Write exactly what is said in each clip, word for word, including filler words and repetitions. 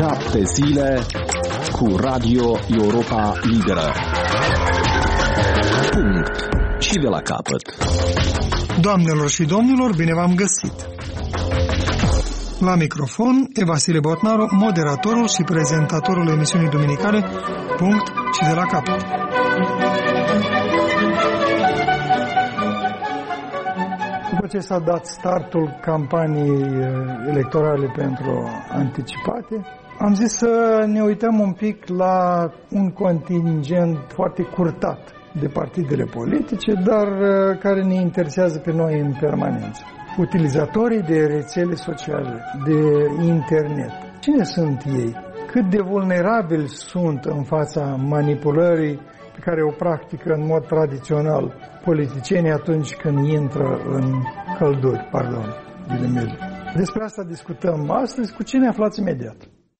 Șapte zile cu Radio Europa Liberă. Punct. Și de la capăt. Doamnelor și domnilor, bine v-am găsit! La microfon e Vasile Botnaru, moderatorul și prezentatorul emisiunii duminicale Punct și de la capăt. După ce s-a dat startul campaniei electorale pentru anticipate, am zis să ne uităm un pic la un contingent foarte curtat de partidele politice, dar care ne interesează pe noi în permanență. Utilizatorii de rețele sociale, de internet. Cine sunt ei? Cât de vulnerabili sunt în fața manipulării pe care o practică în mod tradițional politicienii atunci când intră în călduri, pardon, ghilimele. Despre asta discutăm astăzi. Cu cine aflați imediat.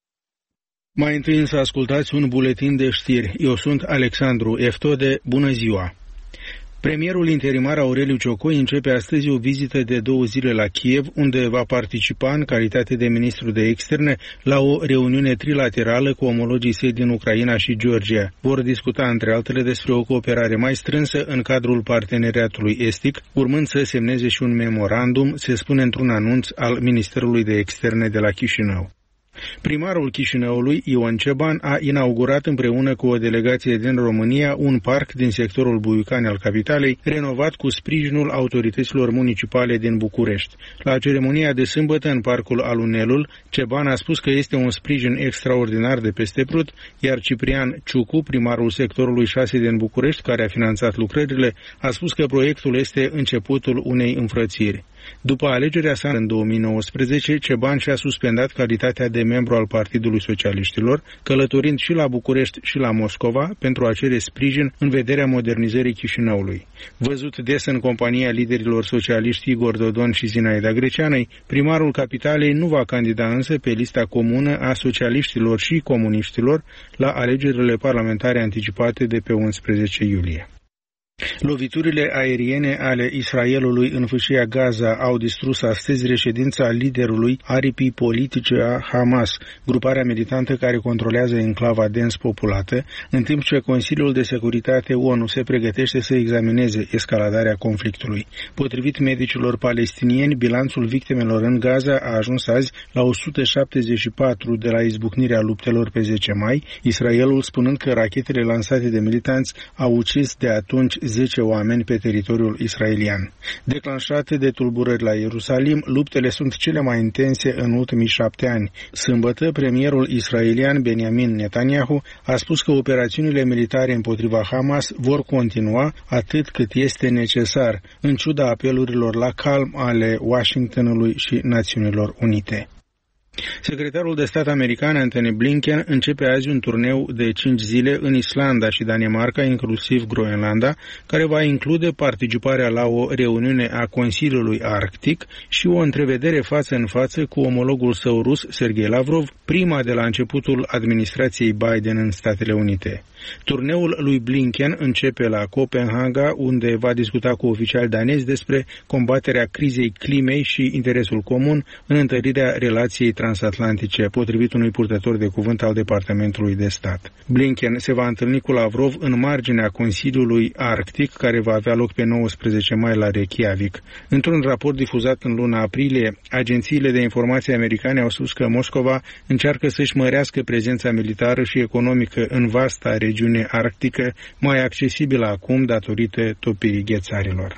Mai întâi să ascultați un buletin de știri. Eu sunt Alexandru Eftode. Bună ziua! Premierul interimar Aureliu Ciocoi începe astăzi o vizită de două zile la Kiev, unde va participa în calitate de ministru de externe la o reuniune trilaterală cu omologii săi din Ucraina și Georgia. Vor discuta între altele despre o cooperare mai strânsă în cadrul parteneriatului estic, urmând să semneze și un memorandum, se spune într-un anunț al Ministerului de Externe de la Chișinău. Primarul Chișinăului, Ion Ceban, a inaugurat împreună cu o delegație din România un parc din sectorul Buiucani al capitalei, renovat cu sprijinul autorităților municipale din București. La ceremonia de sâmbătă în parcul Alunelul, Ceban a spus că este un sprijin extraordinar de peste Prut, iar Ciprian Ciucu, primarul sectorului șase din București, care a finanțat lucrările, a spus că proiectul este începutul unei înfrățiri. După alegerea sa în două mii nouăsprezece, Ceban și-a suspendat calitatea de membru al Partidului Socialiștilor, călătorind și la București și la Moscova pentru a cere sprijin în vederea modernizării Chișinăului. Văzut des în compania liderilor socialiști Igor Dodon și Zinaida Greceanăi, primarul capitalei nu va candida însă pe lista comună a socialiștilor și comuniștilor la alegerile parlamentare anticipate de pe unsprezece iulie. Loviturile aeriene ale Israelului în fâșia Gaza au distrus astăzi reședința liderului aripii politice a Hamas, gruparea militantă care controlează enclava dens populată, în timp ce Consiliul de Securitate O N U se pregătește să examineze escaladarea conflictului. Potrivit medicilor palestinieni, bilanțul victimelor în Gaza a ajuns azi la o sută șaptezeci și patru de la izbucnirea luptelor pe zece mai, Israelul spunând că rachetele lansate de militanți au ucis de atunci zece oameni pe teritoriul israelian. Declanșate de tulburări la Ierusalim, luptele sunt cele mai intense în ultimii șapte ani. Sâmbătă, premierul israelian Benjamin Netanyahu a spus că operațiunile militare împotriva Hamas vor continua atât cât este necesar, în ciuda apelurilor la calm ale Washingtonului și Națiunilor Unite. Secretarul de stat american Antony Blinken începe azi un turneu de cinci zile în Islanda și Danemarca, inclusiv Groenlanda, care va include participarea la o reuniune a Consiliului Arctic și o întrevedere față în față cu omologul său rus, Sergei Lavrov, prima de la începutul administrației Biden în Statele Unite. Turneul lui Blinken începe la Copenhaga, unde va discuta cu oficiali danezi despre combaterea crizei climei și interesul comun în întărirea relației transatlantice, potrivit unui purtător de cuvânt al Departamentului de Stat. Blinken se va întâlni cu Lavrov în marginea Consiliului Arctic, care va avea loc pe nouăsprezece mai la Reykjavik. Într-un raport difuzat în luna aprilie, agențiile de informație americane au spus că Moscova încearcă să-și mărească prezența militară și economică în vasta regiune regiune arctică, mai accesibilă acum datorită topirii ghețarilor.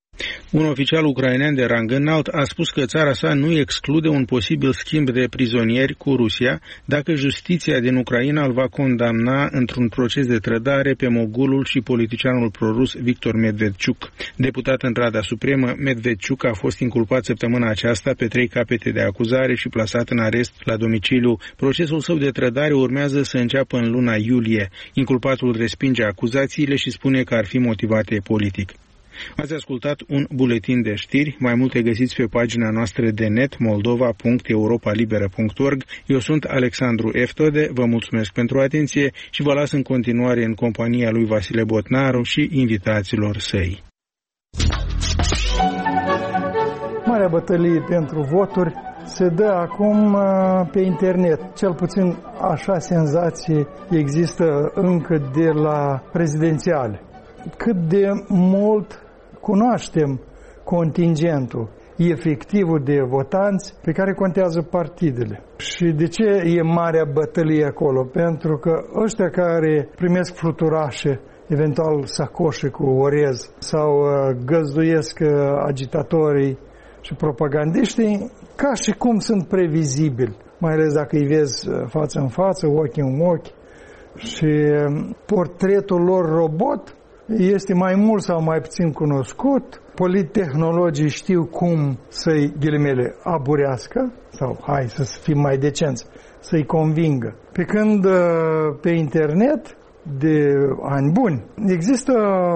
Un oficial ucrainean de rang înalt a spus că țara sa nu exclude un posibil schimb de prizonieri cu Rusia dacă justiția din Ucraina îl va condamna într-un proces de trădare pe mogulul și politicianul prorus Victor Medvedciuc. Deputat în Rada Supremă, Medvedciuc a fost inculpat săptămâna aceasta pe trei capete de acuzare și plasat în arest la domiciliu. Procesul său de trădare urmează să înceapă în luna iulie. Inculpatul respinge acuzațiile și spune că ar fi motivate politic. Ați ascultat un buletin de știri, mai multe găsiți pe pagina noastră de net moldova punct europa liberă punct org. Eu sunt Alexandru Eftode, vă mulțumesc pentru atenție și vă las în continuare în compania lui Vasile Botnaru și invitaților săi. Marea bătălie pentru voturi se dă acum pe internet. Cel puțin așa senzație există încă de la prezidențiale. Cât de mult cunoaștem contingentul efectivul de votanți pe care contează partidele. Și de ce e marea bătălie acolo? Pentru că ăștia care primesc fluturașe, eventual sacoșe cu orez sau găzduiesc agitatorii și propagandiștii, ca și cum sunt previzibili, mai ales dacă îi vezi față în față, ochi în ochi, și portretul lor robot este mai mult sau mai puțin cunoscut. Polittehnologii știu cum să-i, ghilimele, aburească, sau hai să fim mai decenți, să-i convingă. Pe când pe internet, de ani buni, există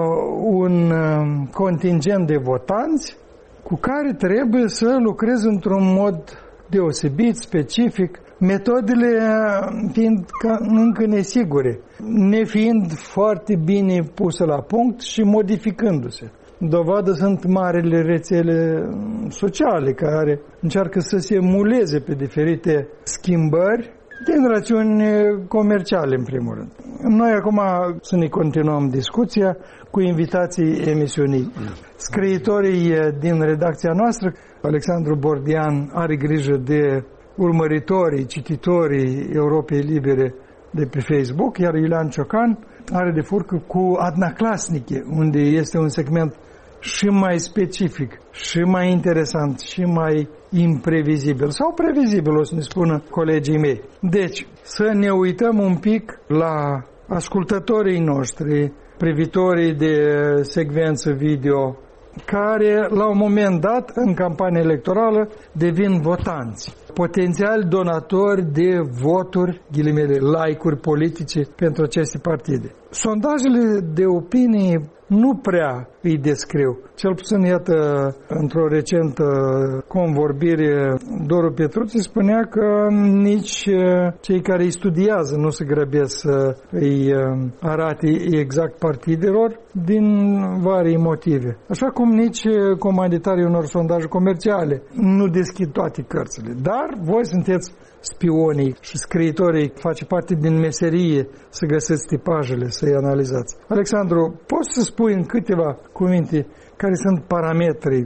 un contingent de votanți cu care trebuie să lucrezi într-un mod deosebit, specific, metodele fiind încă nesigure, nefiind foarte bine puse la punct și modificându-se. Dovadă sunt marile rețele sociale care încearcă să se emuleze pe diferite schimbări din rațiuni comerciale, în primul rând. Noi acum să ne continuăm discuția cu invitații emisiunii. Scriitorii din redacția noastră, Alexandru Bordian are grijă de urmăritorii, cititorii Europei Libere de pe Facebook, iar Iulian Ciocan are de furcă cu Adnaclasnice, unde este un segment și mai specific, și mai interesant, și mai imprevizibil, sau previzibil, o să ne spună colegii mei. Deci, să ne uităm un pic la ascultătorii noștri, privitorii de secvență video, care, la un moment dat, în campania electorală, devin votanți, potențiali donatori de voturi, ghilimele, like-uri politice pentru aceste partide. Sondajele de opinie nu prea îi descriu. Cel puțin, iată, într-o recentă convorbire, Doru Petruții spunea că nici cei care îi studiază nu se grăbesc să îi arate exact partidelor din vari motive. Așa cum nici comanditarii unor sondaje comerciale nu deschid toate cărțile. Dar voi sunteți spionii și scriitorii, face parte din meserie să găsiți tipajele, să-i analizați. Alexandru, poți să spui în câteva cuvinte care sunt parametrii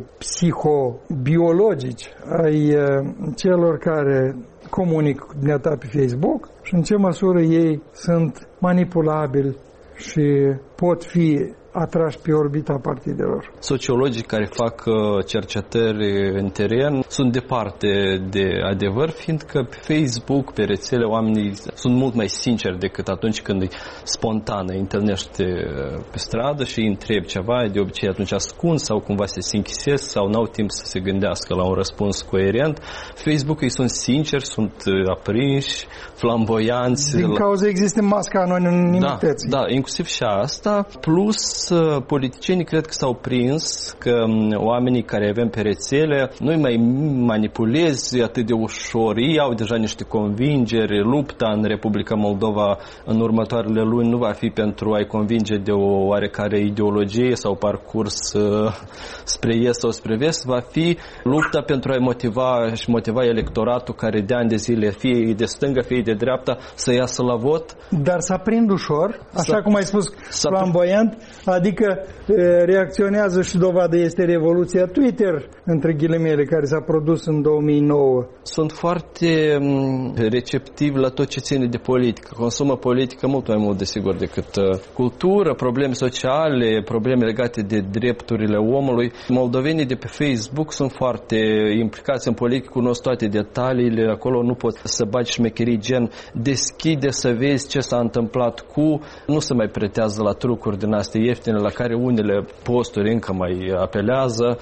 psihobiologici ai celor care comunică cu dumneata pe Facebook și în ce măsură ei sunt manipulabili și pot fi atrași pe orbita partidelor. Sociologii care fac cercetări în teren sunt departe de adevăr, fiindcă pe Facebook, pe rețele, oamenii sunt mult mai sinceri decât atunci când îi spontan îi întâlnește pe stradă și îi întreb ceva, de obicei atunci ascund sau cumva se sinchisesc sau n-au timp să se gândească la un răspuns coerent. Facebook îi sunt sinceri, sunt aprinși, flamboianți. Din cauza există masca anonimității. Da, da, inclusiv și asta, plus politicienii cred că s-au prins că oamenii care avem pe rețele nu-i mai manipulezi atât de ușor. Ei au deja niște convingeri. Lupta în Republica Moldova în următoarele luni nu va fi pentru a-i convinge de o oarecare ideologie sau parcurs uh, spre est sau spre vest, va fi lupta pentru a-i motiva și motiva electoratul care de ani de zile, fie de stânga, fie de dreapta, să iasă la vot. Dar s-a prind ușor, așa cum ai spus, flamboiant, adică reacționează și dovadă este revoluția Twitter, între ghilimele, care s-a produs în două mii nouă. Sunt foarte receptivi la tot ce ține de politică. Consumă politică mult mai mult, desigur, decât cultură, probleme sociale, probleme legate de drepturile omului. Moldovenii de pe Facebook sunt foarte implicați în politică, cunosc toate detaliile, acolo nu poți să bagi șmecherii gen deschide să vezi ce s-a întâmplat cu, nu se mai pretează la trucuri din astea ieftine la care unele posturi încă mai apelează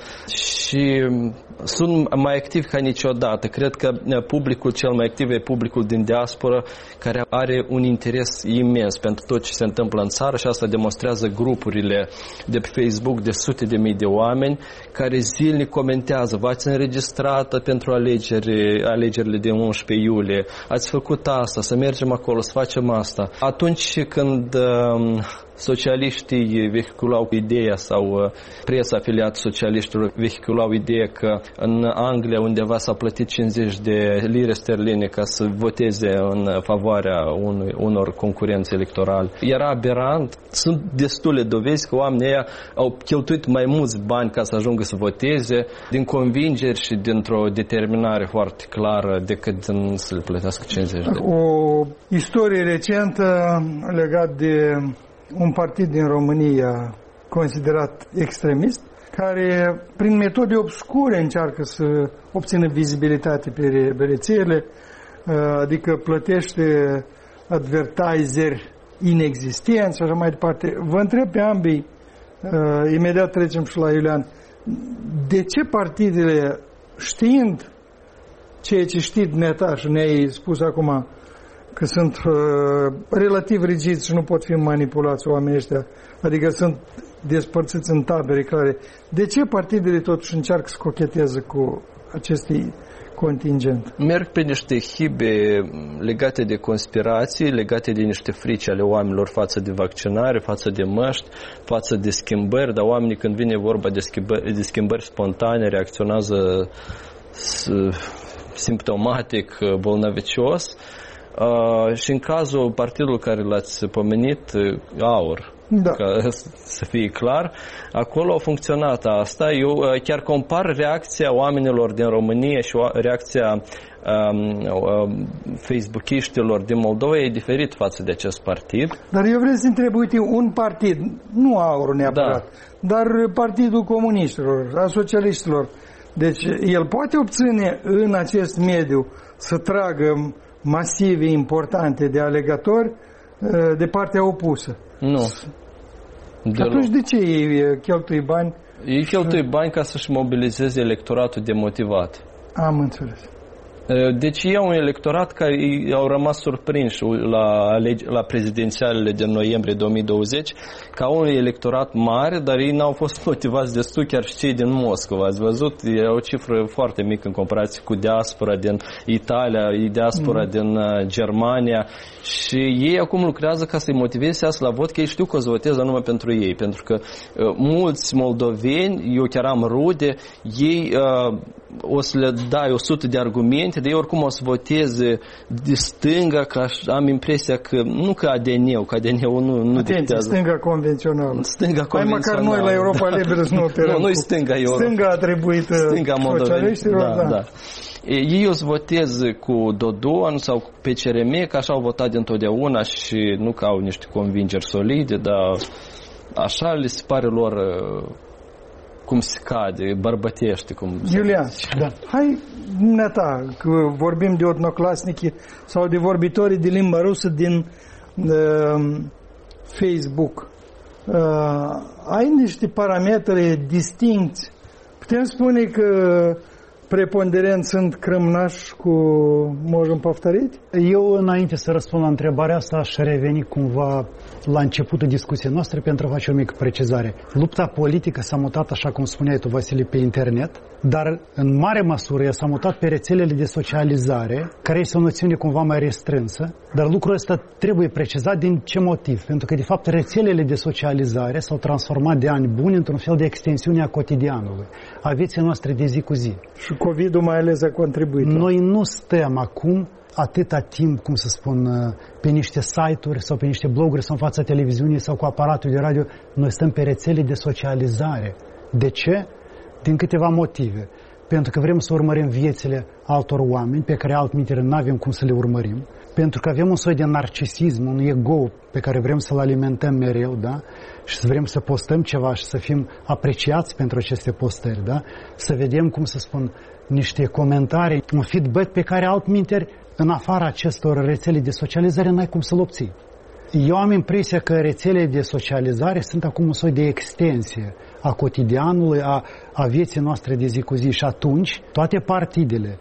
și sunt mai activi ca niciodată. Cred că publicul cel mai activ e publicul din diaspora, care are un interes imens pentru tot ce se întâmplă în țară și asta demonstrează grupurile de pe Facebook de sute de mii de oameni care zilnic comentează: v-ați înregistrat pentru alegeri, alegerile de unsprezece iulie, ați făcut asta, să mergem acolo, să facem asta. Atunci când uh, socialiștii vehiculau ideea sau presa afiliată socialiștilor vehiculau ideea că în Anglia undeva s-a plătit cincizeci de lire sterline ca să voteze în favoarea unui, unor concurenți electorali. Era aberant. Sunt destule dovezi că oamenii ăia au cheltuit mai mulți bani ca să ajungă să voteze din convingeri și dintr-o determinare foarte clară decât din să le plătească cincizeci de lire. O istorie recentă legat de un partid din România considerat extremist, care prin metode obscure încearcă să obțină vizibilitate pe rețele, adică plătește advertiseri inexistenți și așa mai departe. Vă întreb pe ambii, imediat trecem și la Iulian, de ce partidele, știind ceea ce știi dumneata și ne-ai spus acum că sunt uh, relativ rigizi și nu pot fi manipulați oamenii ăștia, adică sunt despărțiți în tabere clare, de ce partidele totuși încearcă să cocheteze cu aceste contingent? Merg pe niște hibe legate de conspirații, legate de niște frici ale oamenilor față de vaccinare, față de măști, față de schimbări, dar oamenii când vine vorba de schimbări, de schimbări spontane reacționează simptomatic, bolnăvicios. Uh, și în cazul partidului care l-ați pomenit, AUR, da. Ca să fie clar, acolo a funcționat asta. Eu uh, chiar compar reacția oamenilor din România și reacția um, uh, Facebook-iștilor din Moldova e diferit față de acest partid. Dar eu vreau să întreb, uite, un partid, nu AUR neapărat, da. Dar Partidul Comuniștilor, a Socialiștilor, deci el poate obține în acest mediu să tragă masive importante de alegători de partea opusă. Nu. Deloc. Atunci de ce ei cheltuie bani? Ei cheltuie bani ca să-și mobilizeze electoratul demotivat. Am înțeles. Deci e un electorat care au rămas surprinși la, la prezidențialele din noiembrie două mii douăzeci ca un electorat mare, dar ei n-au fost motivați destul, chiar și cei din Moscova. Ați văzut? E o cifră foarte mică în comparație cu diaspora din Italia, diaspora mm. din Germania și ei acum lucrează ca să-i motiveze să la vot, că ei știu că o să voteze numai pentru ei, pentru că uh, mulți moldoveni, eu chiar am rude, ei uh, o să le dai o sută de argumente, de ei oricum o să voteze de stânga, că am impresia că, nu că A D N-ul, că A D N-ul nu, nu dictează. Stânga convențională. Stânga convențională. Mai măcar noi la Europa Liberă să nu operăm. Nu, noi stânga Europa. Stânga atribuită socialiștilor, da, da. da. Ei o să voteze cu Dodon sau cu P C R M, că așa au votat dintotdeauna și nu că au niște convingeri solide, dar așa le se pare lor cum se cade, bărbătește. Cum Iulian, da. Hai, dumneata, că vorbim de odnoclasnici sau de vorbitorii de limba rusă din uh, Facebook. Uh, ai niște parametri distincți. Putem spune că preponderent sunt crâmnași cu Možem povtorit? Eu, înainte să răspund la întrebarea asta, aș reveni cumva la începutul discuției noastre pentru a face o mică precizare. Lupta politică s-a mutat, așa cum spuneai tu, Vasile, pe internet, dar în mare măsură ea s-a mutat pe rețelele de socializare, care este o noțiune cumva mai restrânsă, dar lucrul ăsta trebuie precizat din ce motiv? Pentru că, de fapt, rețelele de socializare s-au transformat de ani buni într-un fel de extensiune a cotidianului, a vieții noastre de zi cu zi. Și COVID-ul mai ales a contribuit. Noi nu stăm acum atâta timp, cum să spun, pe niște site-uri sau pe niște bloguri sau în fața televiziunii sau cu aparatul de radio. Noi stăm pe rețele de socializare. De ce? Din câteva motive. Pentru că vrem să urmărim viețile altor oameni pe care altminteri nu avem cum să le urmărim. Pentru că avem un soi de narcisism, un ego pe care vrem să-l alimentăm mereu, da? Și să vrem să postăm ceva și să fim apreciați pentru aceste postări, da? Să vedem, cum să spun, niște comentarii, un feedback pe care altminteri, în afara acestor rețele de socializare, n-ai cum să-l obții. Eu am impresia că rețelele de socializare sunt acum un soi de extensie a cotidianului, a, a vieții noastre de zi cu zi și atunci toate partidele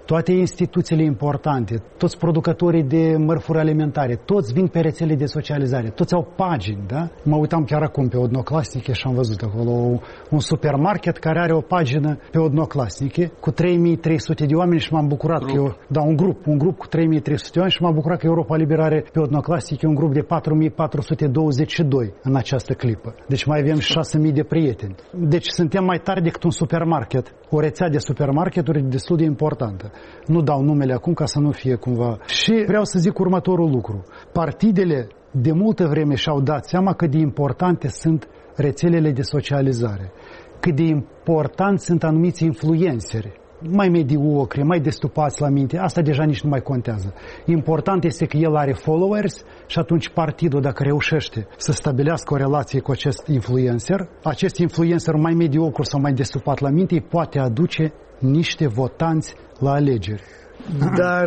toate instituțiile importante, toți producătorii de mărfuri alimentare, toți vin pe rețele de socializare, toți au pagini, da? Mă uitam chiar acum pe Odnoclasnice și am văzut acolo un supermarket care are o pagină pe Odnoclasnice cu trei mii trei sute de oameni și m-am bucurat că eu, da, un grup, un grup cu trei mii trei sute de oameni și m-am bucurat că Europa Liberă are pe Odnoclasnice un grup de patru mii patru sute douăzeci și doi în această clipă. Deci mai avem șase mii de prieteni. Deci suntem mai tari decât un supermarket. O rețea de supermarketuri destul de importantă. Nu dau numele acum ca să nu fie cumva. Și vreau să zic următorul lucru. Partidele de multă vreme și-au dat seama cât de importante sunt rețelele de socializare, cât de importanți sunt anumiți influenceri, mai mediocri, mai destupați la minte, asta deja nici nu mai contează. Important este că el are followers și atunci partidul, dacă reușește să stabilească o relație cu acest influencer, acest influencer mai mediocru sau mai destupat la minte îi poate aduce niște votanți la alegeri. Dar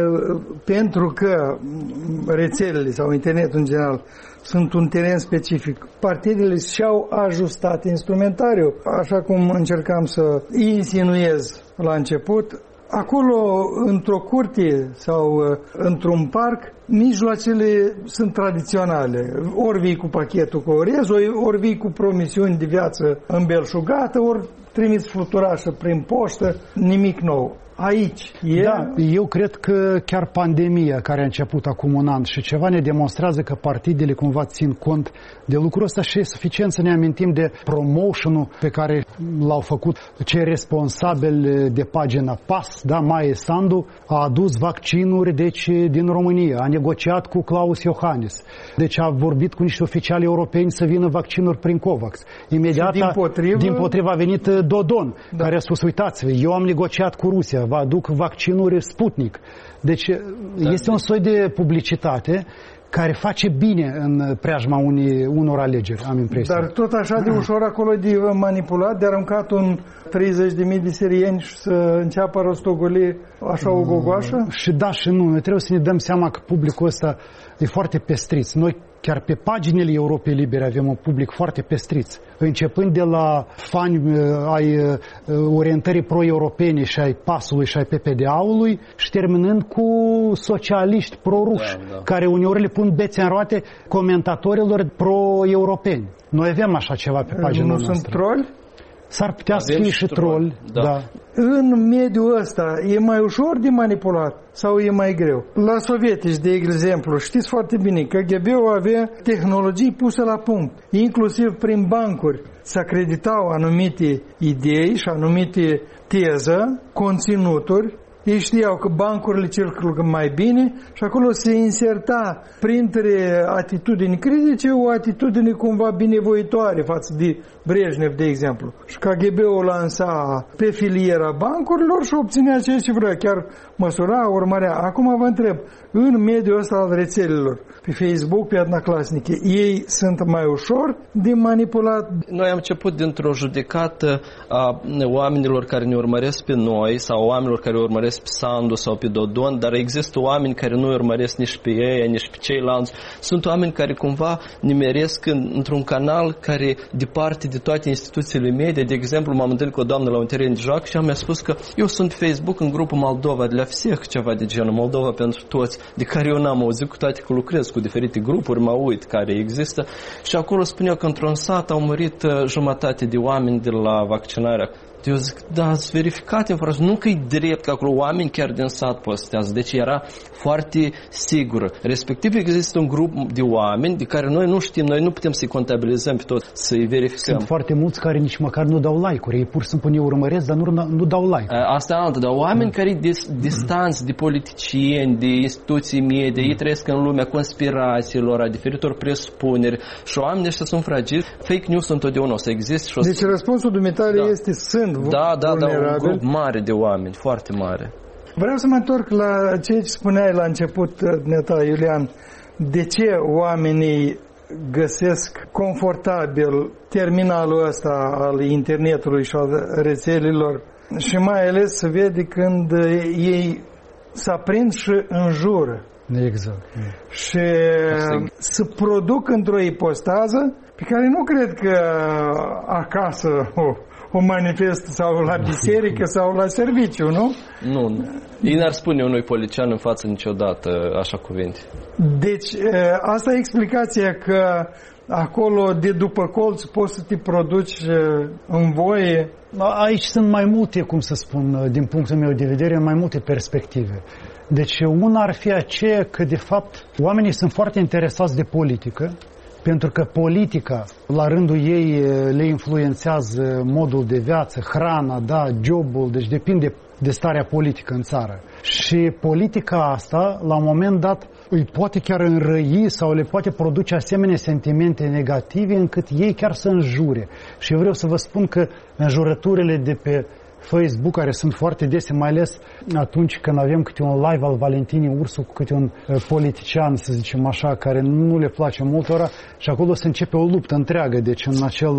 pentru că rețelele sau internetul în general sunt un teren specific, partidele și-au ajustat instrumentariul, așa cum încercam să insinuez la început. Acolo, într-o curte sau într-un parc, mijloacele sunt tradiționale. Ori vii cu pachetul cu orez, ori vii cu promisiuni de viață îmbelșugată, ori trimiți fluturașă prin poștă, nimic nou. Aici e... Da, eu cred că chiar pandemia care a început acum un an și ceva ne demonstrează că partidele cumva țin cont de lucrul ăsta și e suficient să ne amintim de promotion-ul pe care l-au făcut cei responsabili de pagina P A S, da, Maie Sandu, a adus vaccinuri deci, din România, a negociat cu Klaus Iohannis, deci a vorbit cu niște oficiali europeni să vină vaccinuri prin COVAX. Imediat din potrivă... din potrivă a venit Dodon, da, care a spus, uitați-vă, eu am negociat cu Rusia, vă aduc vaccinuri Sputnik. Deci da, este un soi de publicitate care face bine în preajma unei, unor alegeri, am impresia. Dar tot așa de ușor acolo de manipulat, de aruncat un treizeci de mii de sirieni și să înceapă rostogoli așa o gogoașă? Și da și nu. Noi trebuie să ne dăm seama că publicul ăsta e foarte pestriț. Noi chiar pe paginile Europei Libere avem un public foarte pestriț. Începând de la fani ai orientării pro-europene și ai PAS-ului și ai P P D A-ului și terminând cu socialiști pro-ruși, da, da, care uneori le pun bețe în roate comentatorilor pro-europeni. Noi avem așa ceva pe pagina nu noastră. Nu sunt troli? S-ar putea să fie și troli, da. da. În mediul ăsta e mai ușor de manipulat sau e mai greu? La sovietici, de exemplu, știți foarte bine că K G B-ul avea tehnologii puse la punct, inclusiv prin bancuri. Se acreditau anumite idei și anumite teză, conținuturi. Ei știau că bancurile circulă mai bine și acolo se inserta printre atitudini critice o atitudine cumva binevoitoare față de Brejnev, de exemplu. Și K G B-ul lansa pe filiera bancurilor și obținea ceea ce vrea, chiar măsura, urmărea. Acum vă întreb, în mediul ăsta al rețelelor, pe Facebook, pe Odnoclasnice, ei sunt mai ușor de manipulat? Noi am început dintr-o judecată a oamenilor care ne urmăresc pe noi sau oamenilor care urmăresc pe Sandu sau pe Dodon, dar există oameni care nu urmăresc nici pe ei, nici pe ceilalți. Sunt oameni care cumva nimeresc în, într-un canal care departe de toate instituțiile medie. De exemplu, m-am întâlnit cu o doamnă la un teren de joacă și ea mi-a spus că eu sunt pe Facebook în grupul Moldova de la F S E C, ceva de genul, Moldova pentru toți, de care eu n-am auzit, cu toate că lucrez cu diferite grupuri, mă uit care există. Și acolo spunea că într-un sat au murit jumătate de oameni de la vaccinarea. Eu zic, da, ați verificat informația, nu că e drept că acolo oameni chiar din sat postează, deci era foarte sigură. Respectiv există un grup de oameni de care noi nu știm, noi nu putem să-i contabilizăm pe toți, să-i verificăm. Sunt foarte mulți care nici măcar nu dau like-uri, ei pur și simplu ne urmăresc, dar nu, nu dau like. Asta e altă, dar oameni care dis, distanți de politicieni, de instituții medie, ei trăiesc în lumea conspirațiilor, a diferitor presupuneri și oamenii ăștia sunt fragili. Fake news întotdeauna o să existe. Și o să... Deci răspunsul dumitare da. este sunt Da, da, da, un grup mare de oameni, foarte mare. Vreau să mă întorc la ceea ce spuneai la început, neta Iulian. De ce oamenii găsesc confortabil terminalul ăsta al internetului și al rețelelor și mai ales se vede când ei se aprind și înjură. Exact. Și se produc într-o ipostază pe care nu cred că acasă o, o manifestă sau la biserică sau la serviciu, nu? Nu, nu. Ei n-ar spune unui polițian în față niciodată așa cuvinte. Deci, asta e explicația că acolo, de după colț, poți să te produci în voie. Aici sunt mai multe, cum să spun, din punctul meu de vedere, mai multe perspective. Deci una ar fi aceea că, de fapt, oamenii sunt foarte interesați de politică, pentru că politica, la rândul ei, le influențează modul de viață, hrana, da, jobul, deci depinde de starea politică în țară. Și politica asta, la un moment dat, îi poate chiar înrăi sau le poate produce asemenea sentimente negative încât ei chiar să înjure. Și eu vreau să vă spun că înjurăturile de pe Facebook, care sunt foarte dese, mai ales atunci când avem câte un live al Valentinii Ursu cu câte un politician, să zicem așa, care nu le place multora, și acolo se începe o luptă întreagă, deci în acel...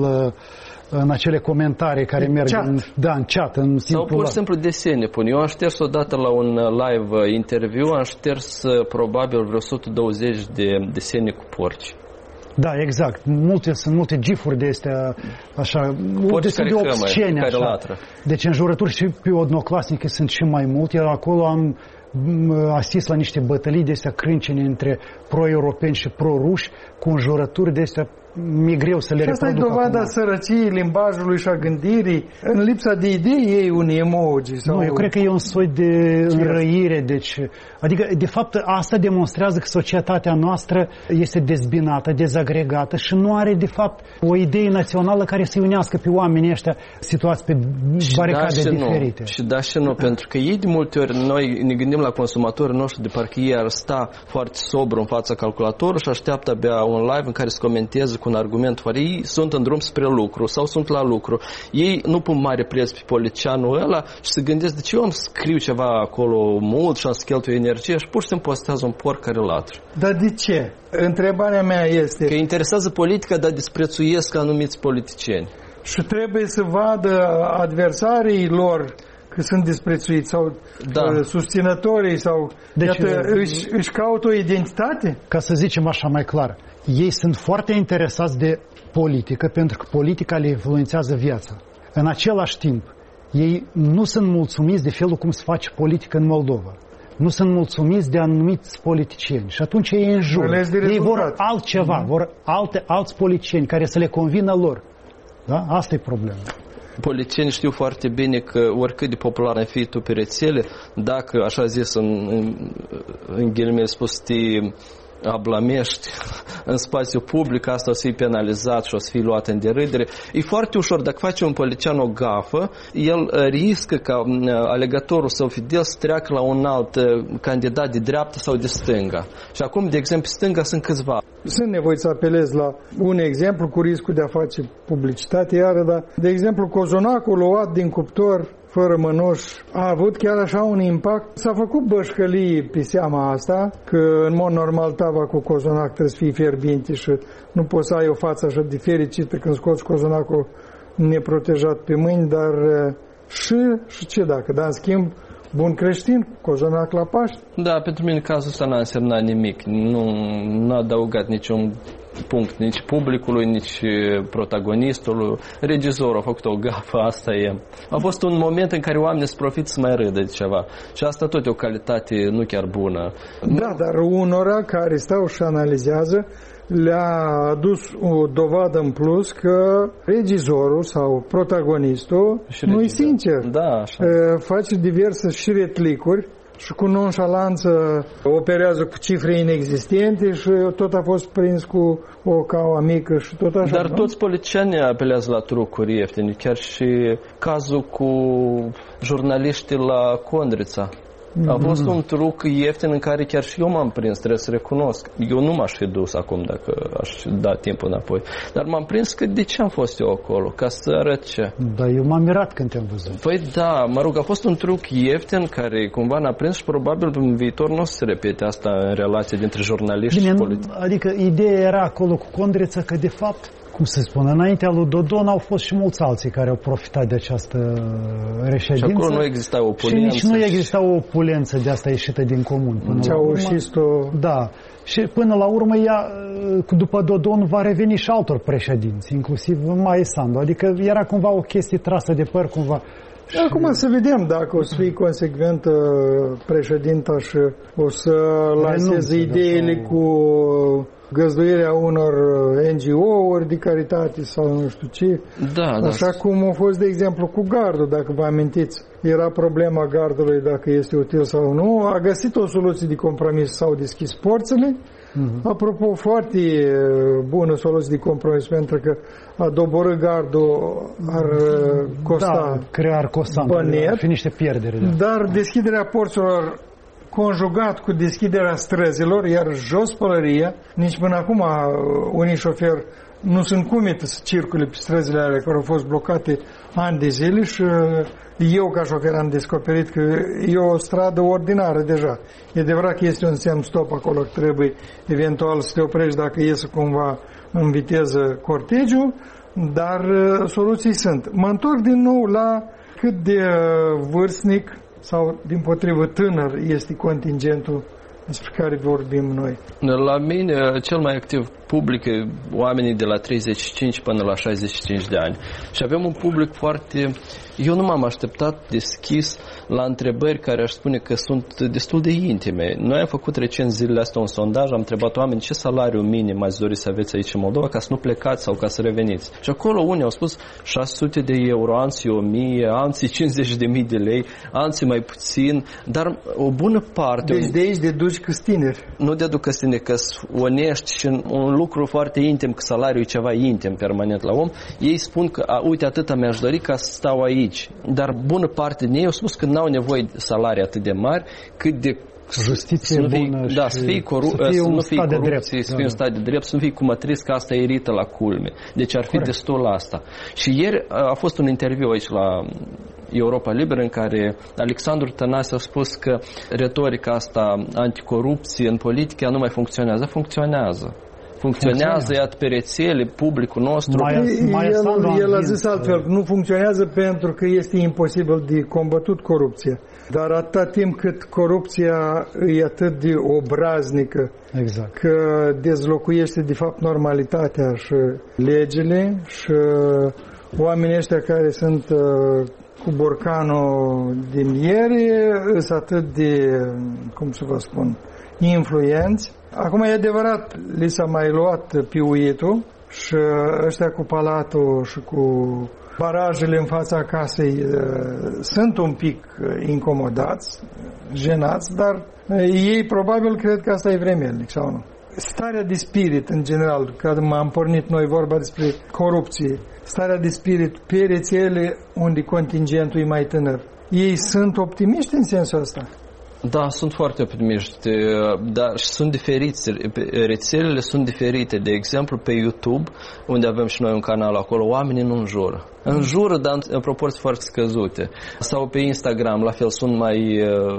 în acele comentarii care merg chat. În, da, în chat, în sau pur și simplu desene pun. Eu am șters odată la un live interviu, am șters probabil vreo o sută douăzeci de desene cu porci. Da, exact. Multe, sunt multe gifuri de astea, așa, destul de obscene, așa. Latră. Deci înjurături și pe odnoclasnice sunt și mai multe, iar acolo am asist la niște bătălii de astea crâncene între pro-europeni și pro-ruși, cu înjurături de astea mi-e greu să le reproduc. Asta e dovada acum. sărăciei limbajului și a gândirii. În lipsa de idei ei un emoji. Sau... Nu, eu cred că e un soi de înrăire. Deci, adică, de fapt, asta demonstrează că societatea noastră este dezbinată, dezagregată și nu are, de fapt, o idee națională care să unească pe oamenii ăștia situați pe baricade da diferite. Nu. Și da și nu, pentru că ei de multe ori, noi ne gândim la consumatorii noștri de parcă ei ar sta foarte sobru în fața calculatorului și așteaptă abia un live în care să comenteze cu un argument foarte. Ei sunt în drum spre lucru sau sunt la lucru. Ei nu pun mare preț pe polițianul ăla și se gândesc de ce eu îmi scriu ceva acolo mult și am să cheltuie energie și pur și simplu postează un porc care latră. Dar de ce? Întrebarea mea este... Că interesează politica, dar disprețuiesc anumiți politicieni. Și trebuie să vadă adversarii lor că sunt disprețuiți sau da. susținătorii sau deci, iată, își, își caută o identitate? Ca să zicem așa mai clar, ei sunt foarte interesați de politică pentru că politica le influențează viața. În același timp, ei nu sunt mulțumiți de felul cum se face politică în Moldova. Nu sunt mulțumiți de anumiți politicieni și atunci ei înjură. Ei vor altceva, mm-hmm. vor alte, alți politicieni care să le convină lor. Da? Asta e problema. Politicienii știu foarte bine că oricât de popular ai fi tu pe rețele, dacă, așa zis, în, în, în ghilimele spus, te ablamești în spațiu public, asta o să fie penalizat și o să fie luat în derâdere. E foarte ușor, dacă face un politician o gafă, el riscă ca alegătorul său fidel să treacă la un alt candidat de dreapta sau de stânga. Și acum, de exemplu, stânga sunt câțiva. Sunt nevoit să apelez la un exemplu cu riscul de a face publicitate iară, dar, de exemplu, cozonacul luat din cuptor fără mănoș a avut chiar așa un impact. S-a făcut bășcălie pe seama asta, că în mod normal tava cu cozonac trebuie să fie fierbinte și nu poți să ai o față așa de fericită când scoți cozonacul neprotejat pe mâini, dar și, și ce dacă? Dar în schimb, bun creștin, cozonac la Paște. Da, pentru mine cazul ăsta n-a însemnat nimic. Nu n-a adăugat niciun punct, nici publicului, nici protagonistului. Regizorul a făcut o gafă, asta e. A fost un moment în care oamenii se profită să mai râdă de ceva. Și asta tot e o calitate nu chiar bună. Da, dar unora care stau și analizează le-a adus o dovadă în plus că regizorul sau protagonistul nu-i sincer. Da, așa. Face diverse și retlicuri și cu nonșalanță operează cu cifre inexistente și tot a fost prins cu o caua mică și tot așa. Dar nu? toți politicianii apelează la trucuri ieftine, chiar și cazul cu jurnaliștii la Condrița. A fost un truc ieftin în care chiar și eu m-am prins, trebuie să recunosc. Eu nu m-aș fi dus acum dacă aș da timpul înapoi. Dar m-am prins că de ce am fost eu acolo? Ca să arăt ce? Da, eu m-am mirat când te-am văzut. Păi da, mă rog, a fost un truc ieftin care cumva n-a prins și probabil în viitor nu o să se repete asta în relație dintre jurnaliști Bine, și politici. Adică ideea era acolo cu Condrița că de fapt cum să spun, înaintea lui Dodon au fost și mulți alții care au profitat de această reședință. Și acolo nu exista opulență. Și nici nu exista o opulență de asta ieșită din comun. Ceaușistul... Da. Și până la urmă, ea, după Dodon, va reveni și altor președinți, inclusiv Maie Sandu. Adică era cumva o chestie trasă de păr, cumva. Acum să vedem dacă o să fii consecventă președinta și o să lanseze ideile cu găzduirea unor N G O-uri de caritate sau nu știu ce. Da, da. Așa cum a fost, de exemplu, cu gardul, dacă vă amintiți. Era problema gardului dacă este util sau nu. A găsit o soluție de compromis, s-au deschis porțile. Uh-huh. Apropo, foarte bună soluție de compromis, pentru că a doborâ gardul ar costa da, crea ar costa bănet, ar fi niște pierderi. Da. Dar deschiderea porților conjugat cu deschiderea străzilor, iar jos pălăria, nici până acum unii șoferi nu sunt cumite să circule pe străzile alea care au fost blocate ani de zile și eu ca șofer am descoperit că e o stradă ordinară deja. E adevărat că este un semn stop acolo, că trebuie eventual să te oprești dacă iese cumva în viteză cortegiul, dar soluții sunt. Mă întorc din nou la cât de vârstnic sau dimpotrivă tânăr este contingentul despre care vorbim noi. La mine, cel mai activ public e oamenii de la treizeci și cinci până la șaizeci și cinci de ani. Și avem un public foarte... Eu nu m-am așteptat deschis la întrebări care aș spune că sunt destul de intime. Noi am făcut recent zilele astea un sondaj, am întrebat oameni ce salariu minim ați dori să aveți aici în Moldova ca să nu plecați sau ca să reveniți. Și acolo unii au spus șase sute de euro, alții o mie, alții cincizeci de mii de lei, alții mai puțin, dar o bună parte... Deci de aici deduci că tineri. Nu deduc că tineri, că sunt onești și un lucru foarte intim, că salariul e ceva intim permanent la om. Ei spun că, a, uite, atâta mi-aș dori ca să stau aici. Dar bună parte din ei au spus că n-au nevoie de salarii atât de mari, cât de justiție să nu fii, bună da, și să, fii coru- să fie să un nu fii stat de corupție, drept. să fii un stat de drept, să nu fii cum atris că asta e irită la culme. Deci ar fi Corect. Destul la asta. Și ieri a fost un interviu aici la Europa Liberă în care Alexandru Tănase a spus că retorica asta anticorupție în politică nu mai funcționează. Funcționează. Funcționează, iată, pe rețele, publicul nostru. Mai, mai el, el a zis altfel, nu funcționează pentru că este imposibil de combătut corupția. Dar atâta timp cât corupția e atât de obraznică, exact. Că dezlocuiește de fapt normalitatea și legile și oamenii ăștia care sunt cu borcanul din ieri sunt atât de, cum să vă spun, influenți. Acum e adevărat, li s-a mai luat piuitul și ăștia cu palatul și cu barajele în fața casei sunt un pic incomodați, jenați, dar ei probabil cred că asta e vremelnic sau nu. Starea de spirit în general, când m-am pornit noi vorba despre corupție, starea de spirit pe rețele unde contingentul e mai tânăr, ei sunt optimiști în sensul ăsta? Da, sunt foarte optimiști, dar sunt diferiți, rețelele sunt diferite. De exemplu, pe YouTube, unde avem și noi un canal acolo, oamenii nu înjură. Înjură, dar în proporții foarte scăzute. Sau pe Instagram, la fel, sunt mai...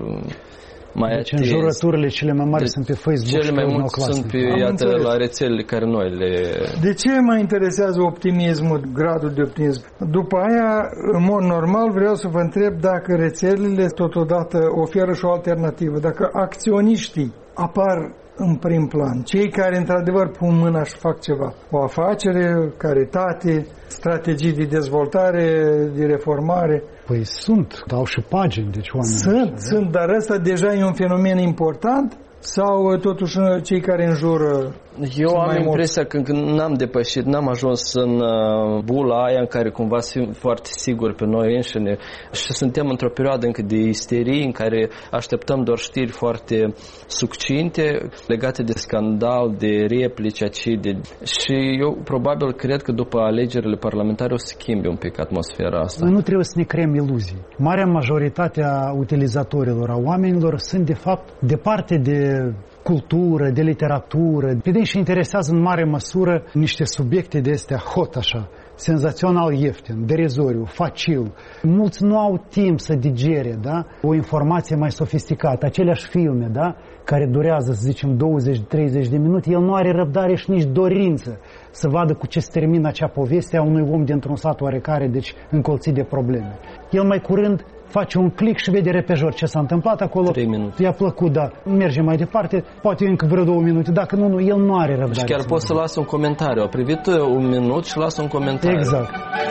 mai deci înjurăturile cele mai mari de, sunt pe Facebook. Cele mai multe sunt pe, iată, la rețelele care noi le... De ce mă interesează optimismul, gradul de optimism? După aia, în mod normal, vreau să vă întreb dacă rețelele totodată oferă și o alternativă, dacă acționiștii apar în prim plan, cei care într-adevăr pun mâna și fac ceva, o afacere, caritate, strategii de dezvoltare, de reformare. Păi sunt, au și pagini, deci oameni. Sunt, așa, sunt, dar ăsta deja e un fenomen important sau totuși cei care înjură? Eu am impresia că n-am depășit, n-am ajuns în uh, bula aia în care cumva sunt foarte siguri pe noi înșine și suntem într-o perioadă încă de isterie în care așteptăm doar știri foarte succinte legate de scandal, de replici, acide. Și eu probabil cred că după alegerile parlamentare o să schimbe un pic atmosfera asta. Noi nu trebuie să ne creăm iluzii. Marea majoritate a utilizatorilor, a oamenilor, sunt de fapt departe de cultură, de literatură. Pe deci și interesează în mare măsură niște subiecte de astea hot așa, senzațional ieftin, derizoriu, facil. Mulți nu au timp să digere, da? O informație mai sofisticată, aceleași filme, da? Care durează, să zicem, douăzeci treizeci de minute, el nu are răbdare și nici dorință să vadă cu ce se termină acea poveste a unui om dintr-un sat oarecare, deci încolțit de probleme. El mai curând face un click și vede repejor ce s-a întâmplat acolo. trei minute. I-a plăcut, da. Merge mai departe, poate încă vreo două minute. Dacă nu, nu, el nu are răbdare. Și chiar poți să lasă un comentariu. A privit un minut și lasă un comentariu. Exact.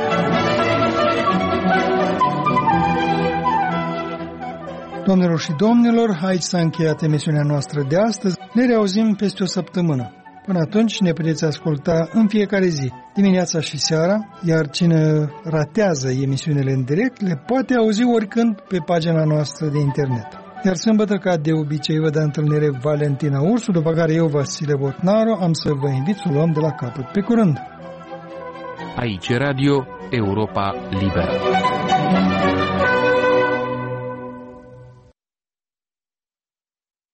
Doamnelor și domnilor, aici s-a încheiat emisiunea noastră de astăzi. Ne reauzim peste o săptămână. Până atunci ne puteți asculta în fiecare zi, dimineața și seara, iar cine ratează emisiunile în direct le poate auzi oricând pe pagina noastră de internet. Iar sâmbătă, ca de obicei, vă dă întâlnire Valentina Ursu, după care eu, Vasile Botnaru, am să vă invit să o luăm de la capăt. Pe curând! Aici Radio Europa Liberă.